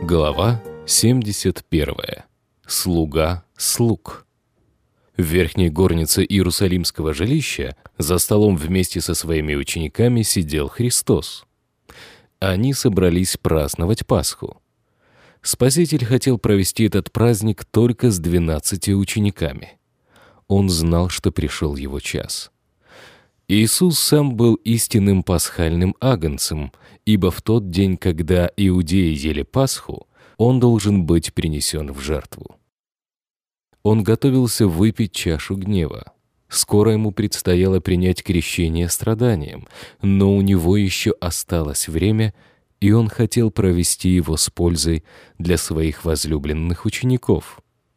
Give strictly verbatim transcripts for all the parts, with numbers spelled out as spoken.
Глава семьдесят первая. Слуга слуг. В верхней горнице Иерусалимского жилища за столом вместе со своими учениками сидел Христос. Они собрались праздновать Пасху. Спаситель хотел провести этот праздник только с двенадцатью учениками. Он знал, что пришел его час. Иисус сам был истинным пасхальным агнцем, ибо в тот день, когда иудеи ели Пасху, он должен быть принесен в жертву. Он готовился выпить чашу гнева. Скоро ему предстояло принять крещение страданием, но у него еще осталось время, и он хотел провести его с пользой для своих возлюбленных учеников.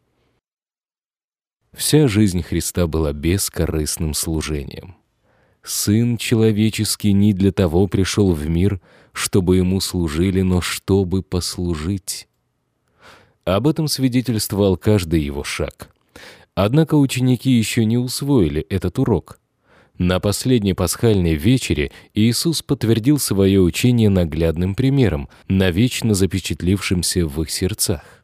Вся жизнь Христа была бескорыстным служением. Сын человеческий не для того пришел в мир, чтобы ему служили, но чтобы послужить. Об этом свидетельствовал каждый его шаг. Однако ученики еще не усвоили этот урок. На последней пасхальной вечере Иисус подтвердил свое учение наглядным примером, навечно запечатлившимся в их сердцах.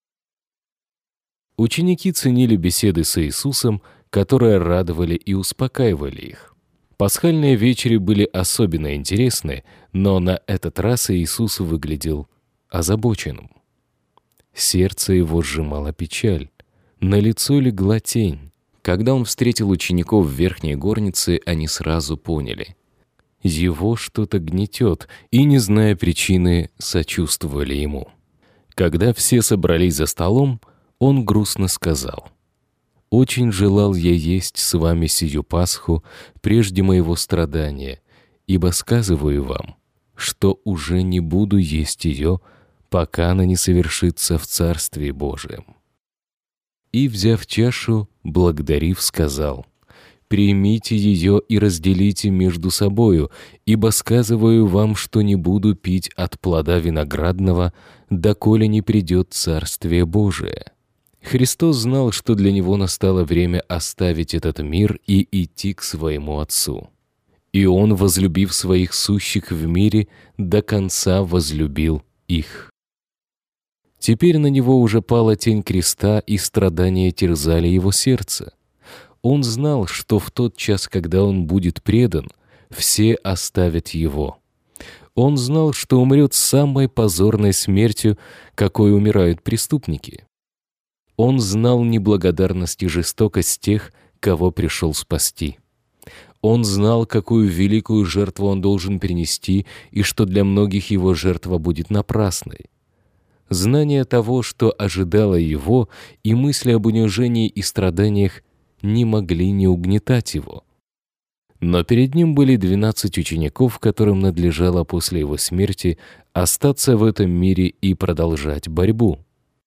Ученики ценили беседы с Иисусом, которые радовали и успокаивали их. Пасхальные вечери были особенно интересны, но на этот раз Иисус выглядел озабоченным. Сердце его сжимала печаль, на лицо легла тень. Когда он встретил учеников в верхней горнице, они сразу поняли. Его что-то гнетет, и, не зная причины, сочувствовали ему. Когда все собрались за столом, он грустно сказал: «Очень желал я есть с вами сию Пасху прежде моего страдания, ибо сказываю вам, что уже не буду есть ее, пока она не совершится в Царстве Божием». И, взяв чашу, благодарив, сказал: «Примите ее и разделите между собою, ибо сказываю вам, что не буду пить от плода виноградного, доколе не придет Царствие Божие». Христос знал, что для него настало время оставить этот мир и идти к своему Отцу. И Он, возлюбив своих сущих в мире, до конца возлюбил их. Теперь на него уже пала тень креста, и страдания терзали его сердце. Он знал, что в тот час, когда он будет предан, все оставят его. Он знал, что умрет самой позорной смертью, какой умирают преступники. Он знал неблагодарность и жестокость тех, кого пришел спасти. Он знал, какую великую жертву он должен принести, и что для многих его жертва будет напрасной. Знание того, что ожидало его, и мысли об унижении и страданиях не могли не угнетать его. Но перед ним были двенадцать учеников, которым надлежало после его смерти остаться в этом мире и продолжать борьбу.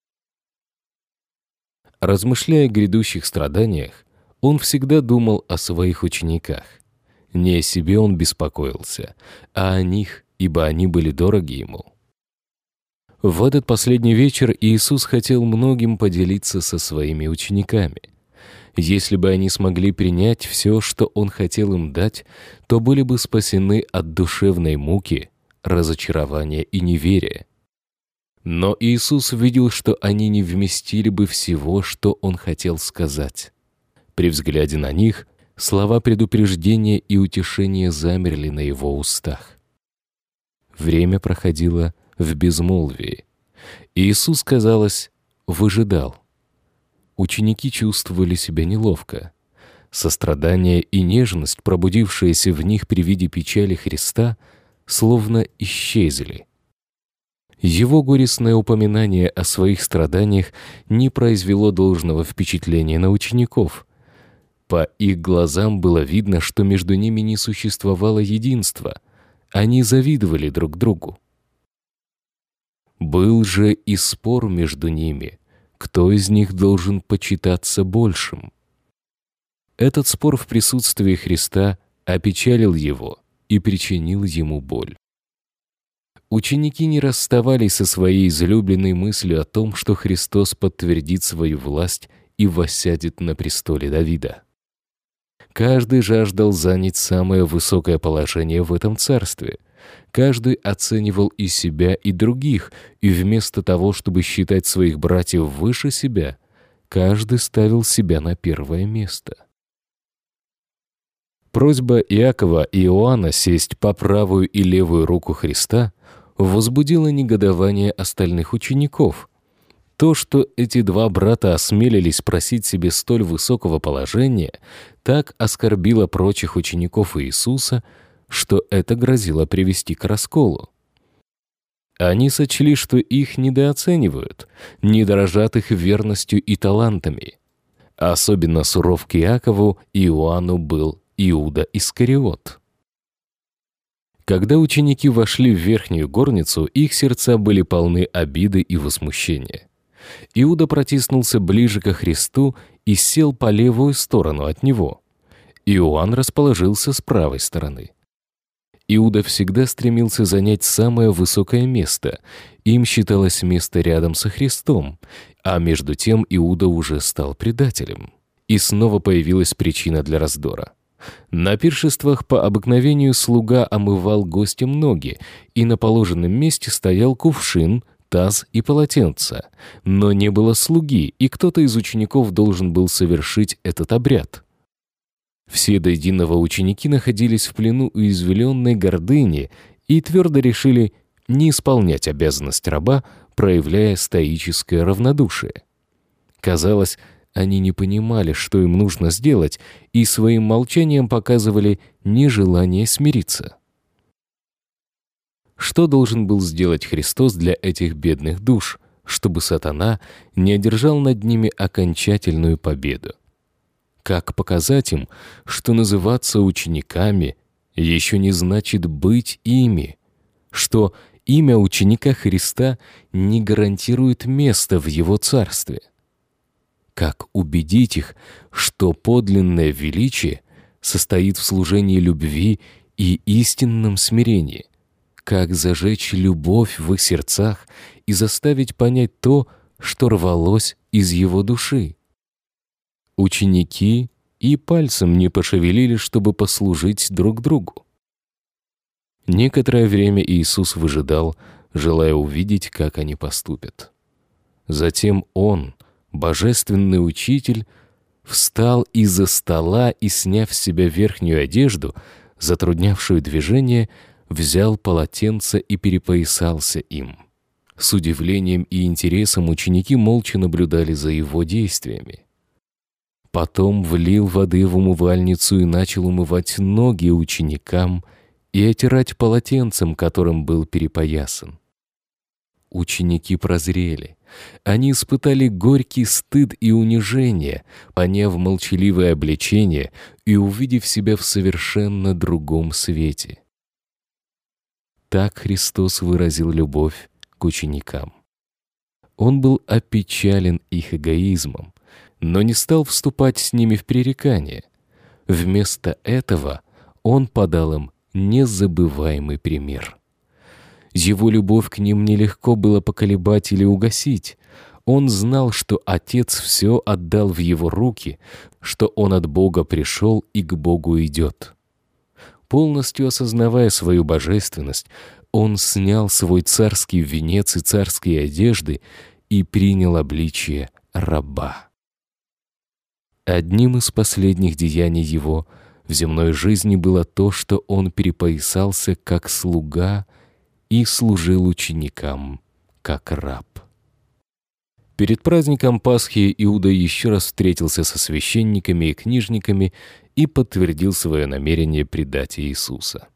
Размышляя о грядущих страданиях, он всегда думал о своих учениках. Не о себе он беспокоился, а о них, ибо они были дороги ему. В этот последний вечер Иисус хотел многим поделиться со своими учениками. Если бы они смогли принять все, что Он хотел им дать, то были бы спасены от душевной муки, разочарования и неверия. Но Иисус видел, что они не вместили бы всего, что Он хотел сказать. При взгляде на них слова предупреждения и утешения замерли на Его устах. Время проходило в безмолвии. Иисус, казалось, выжидал. Ученики чувствовали себя неловко. Сострадание и нежность, пробудившиеся в них при виде печали Христа, словно исчезли. Его горестное упоминание о своих страданиях не произвело должного впечатления на учеников. По их глазам было видно, что между ними не существовало единства. Они завидовали друг другу. Был же и спор между ними, кто из них должен почитаться большим. Этот спор в присутствии Христа опечалил его и причинил ему боль. Ученики не расставались со своей излюбленной мыслью о том, что Христос подтвердит свою власть и воссядет на престоле Давида. Каждый жаждал занять самое высокое положение в этом царстве, Каждый оценивал и себя, и других, и вместо того, чтобы считать своих братьев выше себя, каждый ставил себя на первое место. Просьба Иакова и Иоанна сесть по правую и левую руку Христа возбудила негодование остальных учеников. То, что эти два брата осмелились просить себе столь высокого положения, так оскорбило прочих учеников Иисуса, что это грозило привести к расколу. Они сочли, что их недооценивают, не дорожат их верностью и талантами. Особенно суров к Иакову и Иоанну был Иуда Искариот. Когда ученики вошли в верхнюю горницу, их сердца были полны обиды и возмущения. Иуда протиснулся ближе ко Христу и сел по левую сторону от него. Иоанн расположился с правой стороны. Иуда всегда стремился занять самое высокое место. Им считалось место рядом со Христом, а между тем Иуда уже стал предателем. И снова появилась причина для раздора. На пиршествах по обыкновению слуга омывал гостям ноги, и на положенном месте стоял кувшин, таз и полотенце, но не было слуги, и кто-то из учеников должен был совершить этот обряд. Все до единого ученики находились в плену уязвленной гордыни и твердо решили не исполнять обязанность раба, проявляя стоическое равнодушие. Казалось, они не понимали, что им нужно сделать, и своим молчанием показывали нежелание смириться. Что должен был сделать Христос для этих бедных душ, чтобы сатана не одержал над ними окончательную победу? Как показать им, что называться учениками еще не значит быть ими, что имя ученика Христа не гарантирует место в Его Царстве? Как убедить их, что подлинное величие состоит в служении любви и истинном смирении? Как зажечь любовь в их сердцах и заставить понять то, что рвалось из его души? Ученики и пальцем не пошевелили, чтобы послужить друг другу. Некоторое время Иисус выжидал, желая увидеть, как они поступят. Затем Он, Божественный Учитель, встал из-за стола и, сняв с себя верхнюю одежду, затруднявшую движение, взял полотенце и перепоясался им. С удивлением и интересом ученики молча наблюдали за его действиями. Потом влил воды в умывальницу и начал умывать ноги ученикам и отирать полотенцем, которым был перепоясан. Ученики прозрели. Они испытали горький стыд и унижение, поняв молчаливое обличение и увидев себя в совершенно другом свете. Так Христос выразил любовь к ученикам. Он был опечален их эгоизмом, но не стал вступать с ними в пререкание. Вместо этого Он подал им незабываемый пример. Его любовь к ним нелегко было поколебать или угасить. Он знал, что Отец все отдал в Его руки, что Он от Бога пришел и к Богу идет. Полностью осознавая свою божественность, Он снял свой царский венец и царские одежды и принял обличие раба. Одним из последних деяний Его в земной жизни было то, что Он перепоясался как слуга и служил ученикам как раб. Перед праздником Пасхи Иуда еще раз встретился со священниками и книжниками и подтвердил свое намерение предать Иисуса.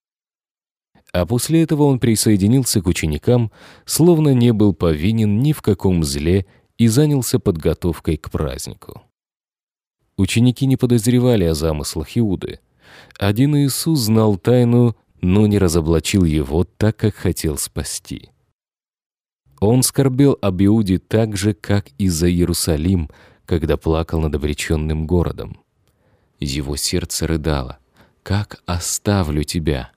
А после этого он присоединился к ученикам, словно не был повинен ни в каком зле и занялся подготовкой к празднику. Ученики не подозревали о замыслах Иуды. Один Иисус знал тайну, но не разоблачил его так, как хотел спасти. Он скорбел об Иуде так же, как и за Иерусалим, когда плакал над обреченным городом. Его сердце рыдало: «Как оставлю тебя?»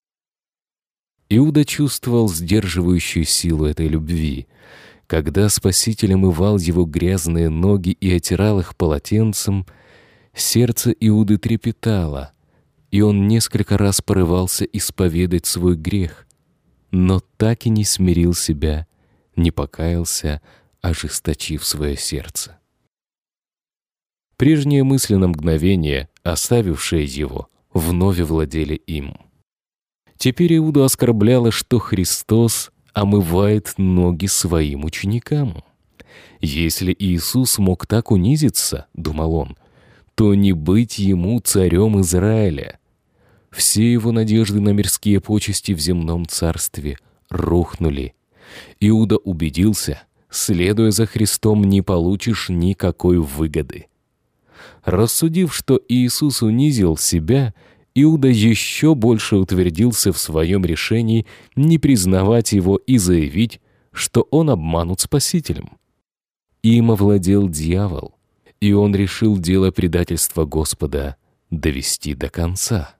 Иуда чувствовал сдерживающую силу этой любви. Когда Спаситель омывал его грязные ноги и отирал их полотенцем, сердце Иуды трепетало, и он несколько раз порывался исповедать свой грех, но так и не смирил себя, не покаялся, ожесточив свое сердце. Прежние мысли на мгновение, оставившие его, вновь владели им. Теперь Иуду оскорбляло, что Христос омывает ноги своим ученикам. Если Иисус мог так унизиться, думал он, то не быть ему царем Израиля. Все его надежды на мирские почести в земном царстве рухнули. Иуда убедился, следуя за Христом, не получишь никакой выгоды. Рассудив, что Иисус унизил себя, Иуда еще больше утвердился в своем решении не признавать его и заявить, что он обманут Спасителем. Им овладел дьявол, и он решил дело предательства Господа довести до конца.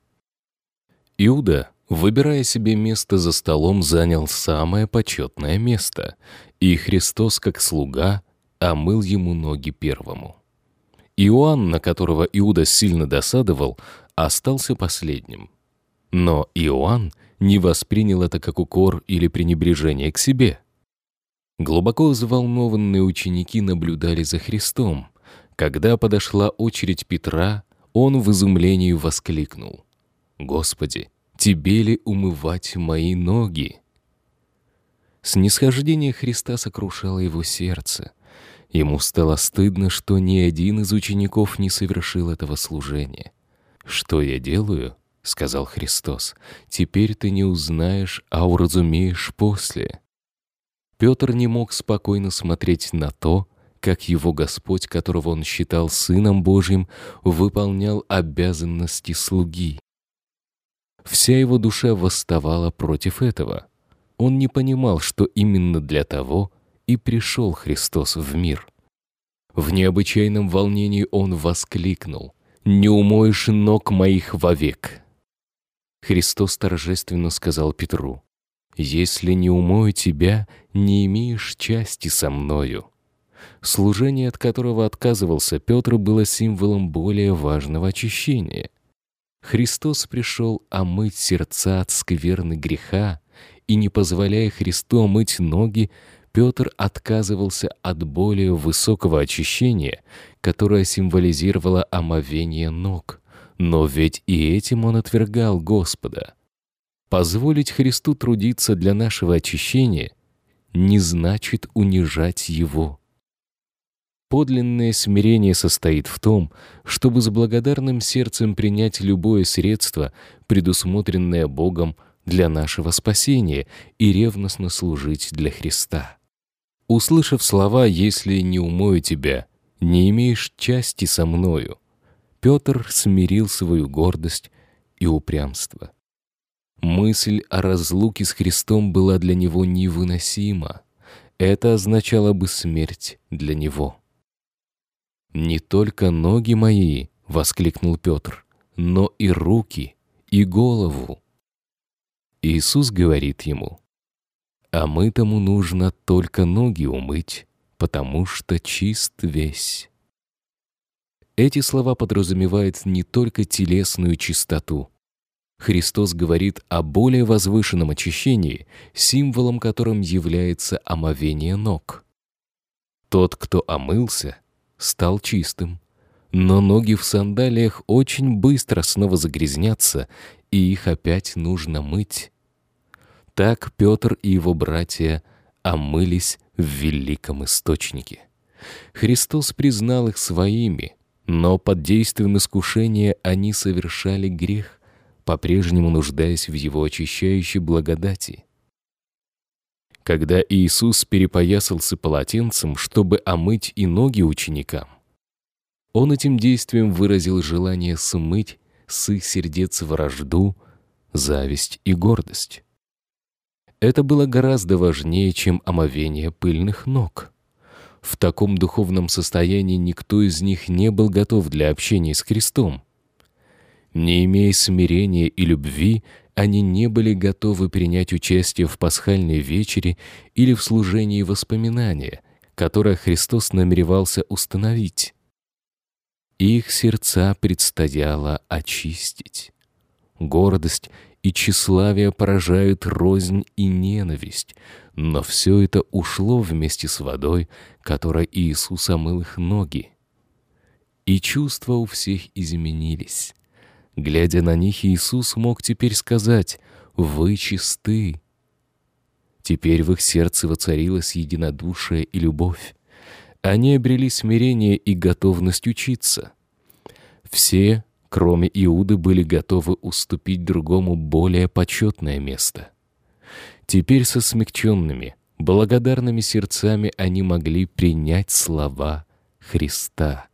Иуда, выбирая себе место за столом, занял самое почетное место, и Христос, как слуга, омыл ему ноги первому. Иоанн, на которого Иуда сильно досадовал, остался последним. Но Иоанн не воспринял это как укор или пренебрежение к себе. Глубоко взволнованные ученики наблюдали за Христом. Когда подошла очередь Петра, он в изумлении воскликнул: «Господи, Тебе ли умывать мои ноги?» Снисхождение Христа сокрушало его сердце. Ему стало стыдно, что ни один из учеников не совершил этого служения. «Что я делаю?» — сказал Христос. «Теперь ты не узнаешь, а уразумеешь после». Петр не мог спокойно смотреть на то, как его Господь, которого он считал Сыном Божьим, выполнял обязанности слуги. Вся его душа восставала против этого. Он не понимал, что именно для того и пришел Христос в мир. В необычайном волнении он воскликнул: «Не умоешь ног моих вовек!» Христос торжественно сказал Петру: «Если не умою тебя, не имеешь части со мною». Служение, от которого отказывался Петр, было символом более важного очищения. Христос пришел омыть сердца от скверны греха, и, не позволяя Христу омыть ноги, Петр отказывался от более высокого очищения, которое символизировало омовение ног. Но ведь и этим он отвергал Господа. Позволить Христу трудиться для нашего очищения не значит унижать Его. Подлинное смирение состоит в том, чтобы с благодарным сердцем принять любое средство, предусмотренное Богом для нашего спасения, и ревностно служить для Христа. Услышав слова «если не умою тебя, не имеешь части со мною», Петр смирил свою гордость и упрямство. Мысль о разлуке с Христом была для него невыносима. Это означало бы смерть для него. «Не только ноги мои, — воскликнул Петр, — но и руки, и голову». Иисус говорит ему: «А мытому нужно только ноги умыть, потому что чист весь». Эти слова подразумевают не только телесную чистоту. Христос говорит о более возвышенном очищении, символом которым является омовение ног. Тот, кто омылся, стал чистым, но ноги в сандалиях очень быстро снова загрязнятся, и их опять нужно мыть. Так Петр и его братья омылись в великом источнике. Христос признал их своими, но под действием искушения они совершали грех, по-прежнему нуждаясь в Его очищающей благодати. Когда Иисус перепоясался полотенцем, чтобы омыть и ноги ученикам, Он этим действием выразил желание смыть с их сердец вражду, зависть и гордость. Это было гораздо важнее, чем омовение пыльных ног. В таком духовном состоянии никто из них не был готов для общения с Христом. Не имея смирения и любви, они не были готовы принять участие в пасхальной вечере или в служении воспоминания, которое Христос намеревался установить. Их сердца предстояло очистить. Гордость и тщеславие поражают рознь и ненависть, но все это ушло вместе с водой, которой Иисус омыл их ноги. И чувства у всех изменились. Глядя на них, Иисус мог теперь сказать: «Вы чисты». Теперь в их сердце воцарилось единодушие и любовь. Они обрели смирение и готовность учиться. Все, кроме Иуды, были готовы уступить другому более почетное место. Теперь со смягченными, благодарными сердцами они могли принять слова Христа.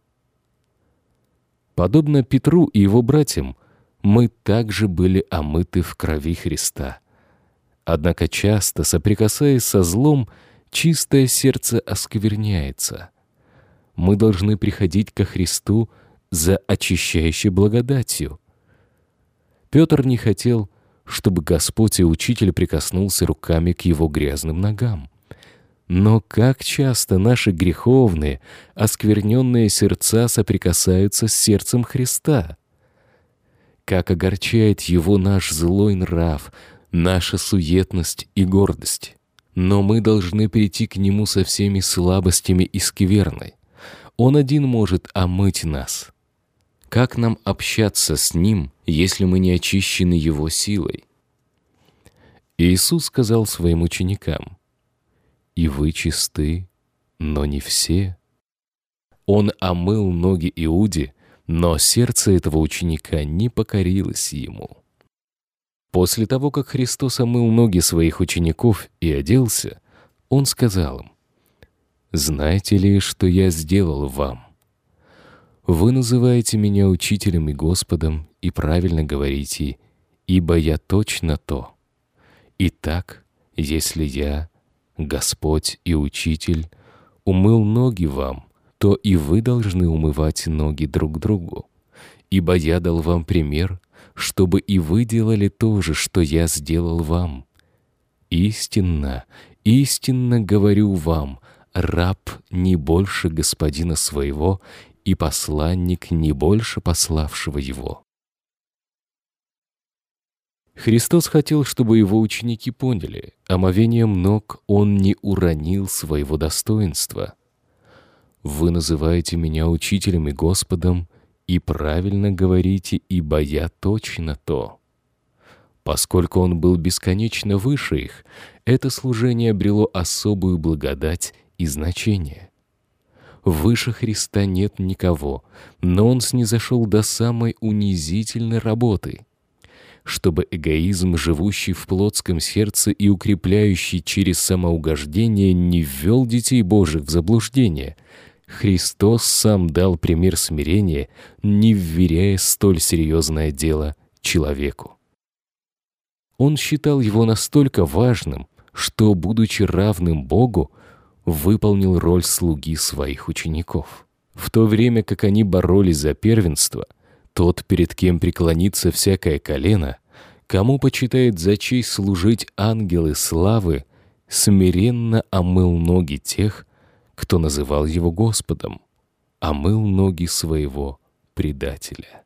Подобно Петру и его братьям, мы также были омыты в крови Христа. Однако часто, соприкасаясь со злом, чистое сердце оскверняется. Мы должны приходить ко Христу за очищающей благодатью. Петр не хотел, чтобы Господь и Учитель прикоснулся руками к его грязным ногам. Но как часто наши греховные, оскверненные сердца соприкасаются с сердцем Христа? Как огорчает его наш злой нрав, наша суетность и гордость. Но мы должны прийти к Нему со всеми слабостями и скверной. Он один может омыть нас. Как нам общаться с Ним, если мы не очищены Его силой? Иисус сказал своим ученикам: «И вы чисты, но не все». Он омыл ноги Иуде, но сердце этого ученика не покорилось Ему. После того, как Христос омыл ноги своих учеников и оделся, Он сказал им: «Знаете ли, что я сделал вам? Вы называете меня учителем и Господом и правильно говорите, ибо я точно то. Итак, если я, Господь и Учитель, умыл ноги вам, то и вы должны умывать ноги друг другу. Ибо я дал вам пример, чтобы и вы делали то же, что я сделал вам. Истинно, истинно говорю вам, раб не больше господина своего, и посланник не больше пославшего его». Христос хотел, чтобы его ученики поняли, омовением ног он не уронил своего достоинства. «Вы называете меня учителем и Господом, и правильно говорите, ибо я точно то». Поскольку он был бесконечно выше их, это служение обрело особую благодать и значение. Выше Христа нет никого, но он снизошел до самой унизительной работы. Чтобы эгоизм, живущий в плотском сердце и укрепляющий через самоугождение, не ввел детей Божьих в заблуждение, Христос сам дал пример смирения, не вверяя столь серьезное дело человеку. Он считал его настолько важным, что, будучи равным Богу, выполнил роль слуги своих учеников. В то время как они боролись за первенство, тот, перед кем преклонится всякое колено, кому почитает за честь служить ангелы славы, смиренно омыл ноги тех, кто называл его Господом, омыл ноги своего предателя.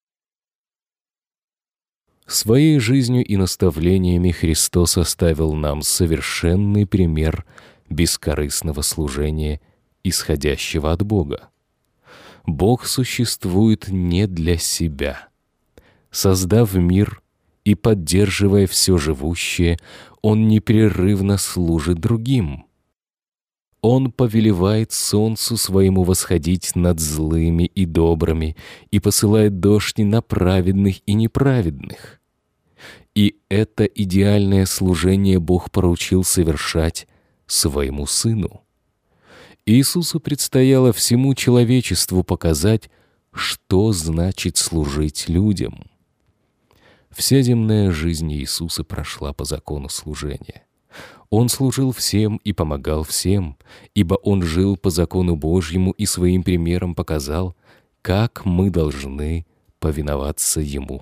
Своей жизнью и наставлениями Христос оставил нам совершенный пример бескорыстного служения, исходящего от Бога. Бог существует не для себя. Создав мир и поддерживая все живущее, Он непрерывно служит другим. Он повелевает солнцу своему восходить над злыми и добрыми и посылает дождь на праведных и неправедных. И это идеальное служение Бог поручил совершать своему Сыну. Иисусу предстояло всему человечеству показать, что значит служить людям. Вся земная жизнь Иисуса прошла по закону служения. Он служил всем и помогал всем, ибо Он жил по закону Божьему и своим примером показал, как мы должны повиноваться Ему.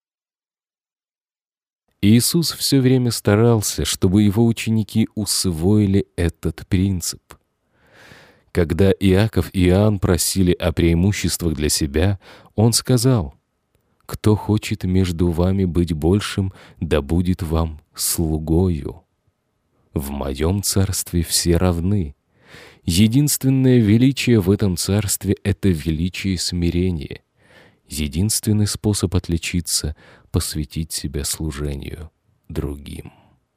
Иисус все время старался, чтобы Его ученики усвоили этот принцип. Когда Иаков и Иоанн просили о преимуществах для себя, он сказал: «Кто хочет между вами быть большим, да будет вам слугою. В моем царстве все равны. Единственное величие в этом царстве — это величие смирения. Единственный способ отличиться — посвятить себя служению другим».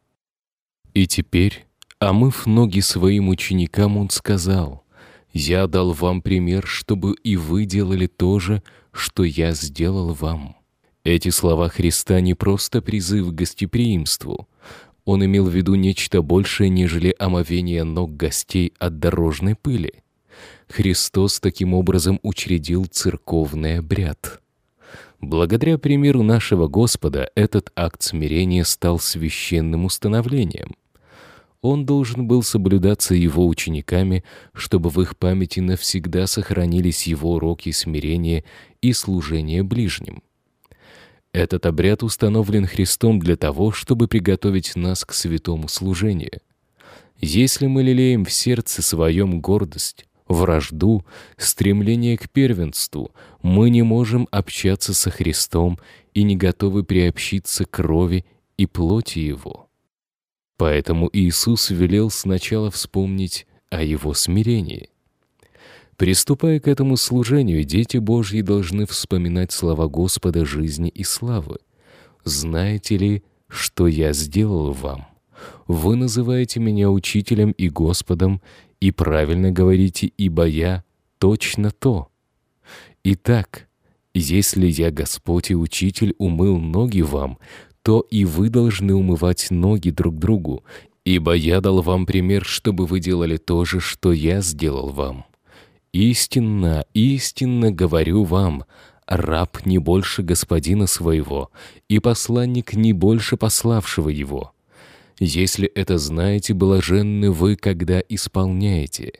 И теперь, омыв ноги своим ученикам, он сказал: «Я дал вам пример, чтобы и вы делали то же, что я сделал вам». Эти слова Христа не просто призыв к гостеприимству. Он имел в виду нечто большее, нежели омовение ног гостей от дорожной пыли. Христос таким образом учредил церковный обряд. Благодаря примеру нашего Господа этот акт смирения стал священным установлением. Он должен был соблюдаться его учениками, чтобы в их памяти навсегда сохранились его уроки смирения и служения ближним. Этот обряд установлен Христом для того, чтобы приготовить нас к святому служению. Если мы лелеем в сердце своем гордость, вражду, стремление к первенству, мы не можем общаться со Христом и не готовы приобщиться к крови и плоти Его. Поэтому Иисус велел сначала вспомнить о Его смирении. Приступая к этому служению, дети Божьи должны вспоминать слова Господа жизни и славы. «Знаете ли, что я сделал вам? Вы называете меня учителем и Господом, и правильно говорите, ибо я точно то. Итак, если я, Господь и Учитель, умыл ноги вам, то и вы должны умывать ноги друг другу, ибо я дал вам пример, чтобы вы делали то же, что я сделал вам. Истинно, истинно говорю вам, раб не больше господина своего, и посланник не больше пославшего его. Если это знаете, блаженны вы, когда исполняете».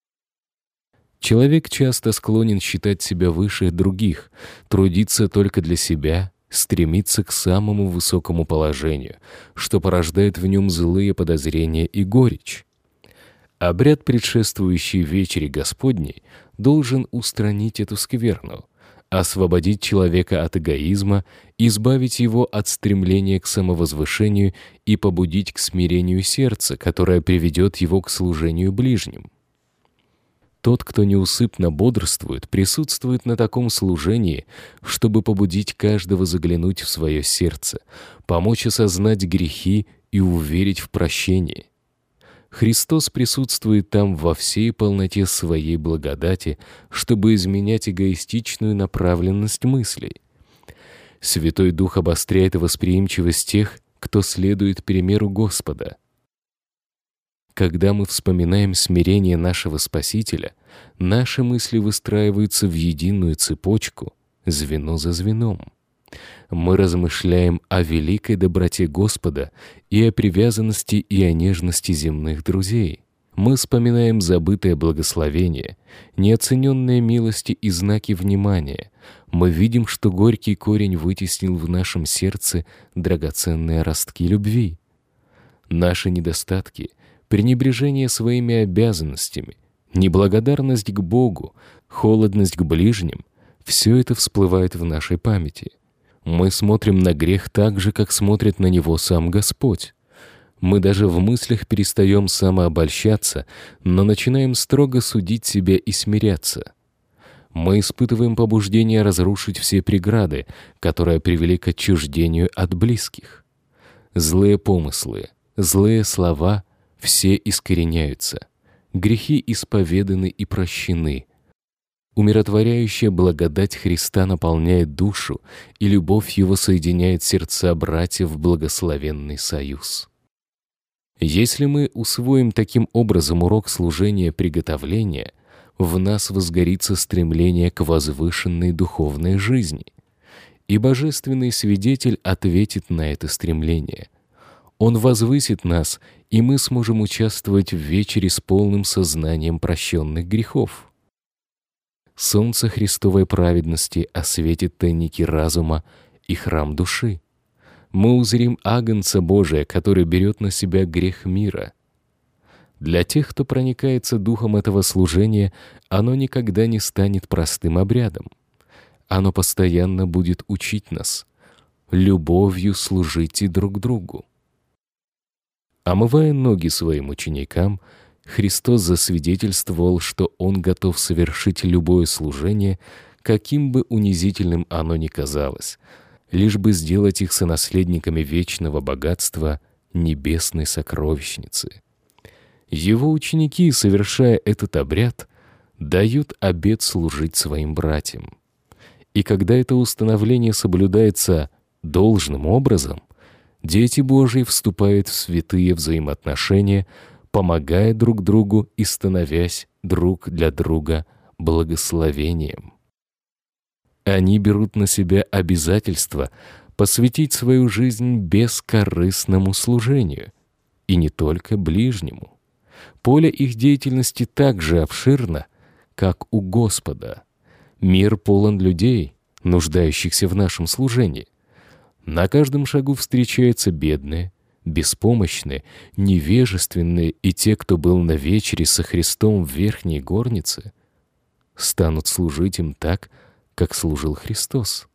Человек часто склонен считать себя выше других, трудиться только для себя, стремиться к самому высокому положению, что порождает в нем злые подозрения и горечь. Обряд, предшествующий вечере Господней, должен устранить эту скверну, освободить человека от эгоизма, избавить его от стремления к самовозвышению и побудить к смирению сердца, которое приведет его к служению ближним. Тот, кто неусыпно бодрствует, присутствует на таком служении, чтобы побудить каждого заглянуть в свое сердце, помочь осознать грехи и уверить в прощении. Христос присутствует там во всей полноте своей благодати, чтобы изменять эгоистичную направленность мыслей. Святой Дух обостряет восприимчивость тех, кто следует примеру Господа. Когда мы вспоминаем смирение нашего Спасителя, наши мысли выстраиваются в единую цепочку, звено за звеном. Мы размышляем о великой доброте Господа и о привязанности и о нежности земных друзей. Мы вспоминаем забытое благословение, неоцененные милости и знаки внимания. Мы видим, что горький корень вытеснил в нашем сердце драгоценные ростки любви. Наши недостатки, пренебрежение своими обязанностями, неблагодарность к Богу, холодность к ближним — все это всплывает в нашей памяти. Мы смотрим на грех так же, как смотрит на него сам Господь. Мы даже в мыслях перестаем самообольщаться, но начинаем строго судить себя и смиряться. Мы испытываем побуждение разрушить все преграды, которые привели к отчуждению от близких. Злые помыслы, злые слова — все искореняются. Грехи исповеданы и прощены. Умиротворяющая благодать Христа наполняет душу, и любовь Его соединяет сердца братьев в благословенный союз. Если мы усвоим таким образом урок служения приготовления, в нас возгорится стремление к возвышенной духовной жизни, и Божественный Свидетель ответит на это стремление. Он возвысит нас, и мы сможем участвовать в вечере с полным сознанием прощенных грехов. Солнце Христовой праведности осветит тайники разума и храм души. Мы узрим Агнца Божия, который берет на себя грех мира. Для тех, кто проникается духом этого служения, оно никогда не станет простым обрядом. Оно постоянно будет учить нас. Любовью служите друг другу. Омывая ноги своим ученикам, Христос засвидетельствовал, что Он готов совершить любое служение, каким бы унизительным оно ни казалось, лишь бы сделать их сонаследниками вечного богатства небесной сокровищницы. Его ученики, совершая этот обряд, дают обет служить своим братьям. И когда это установление соблюдается должным образом, дети Божьи вступают в святые взаимоотношения, помогая друг другу и становясь друг для друга благословением. Они берут на себя обязательство посвятить свою жизнь бескорыстному служению, и не только ближнему. Поле их деятельности так же обширно, как у Господа. Мир полон людей, нуждающихся в нашем служении. На каждом шагу встречаются бедные, беспомощные, невежественные, и те, кто был на вечере со Христом в верхней горнице, станут служить им так, как служил Христос.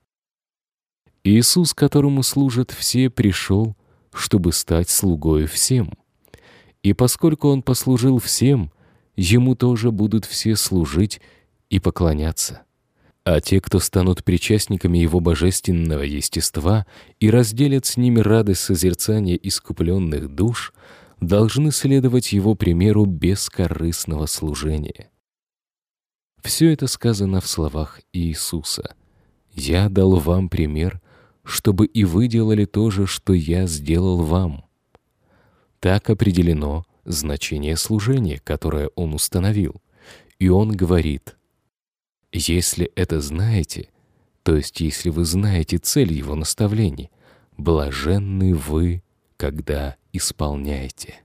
Иисус, которому служат все, пришел, чтобы стать слугою всем. И поскольку Он послужил всем, Ему тоже будут все служить и поклоняться. А те, кто станут причастниками Его божественного естества и разделят с ними радость созерцания искупленных душ, должны следовать Его примеру бескорыстного служения. Все это сказано в словах Иисуса. «Я дал вам пример, чтобы и вы делали то же, что Я сделал вам». Так определено значение служения, которое Он установил. И Он говорит: «Если это знаете, то есть если вы знаете цель Его наставлений, блаженны вы, когда исполняете».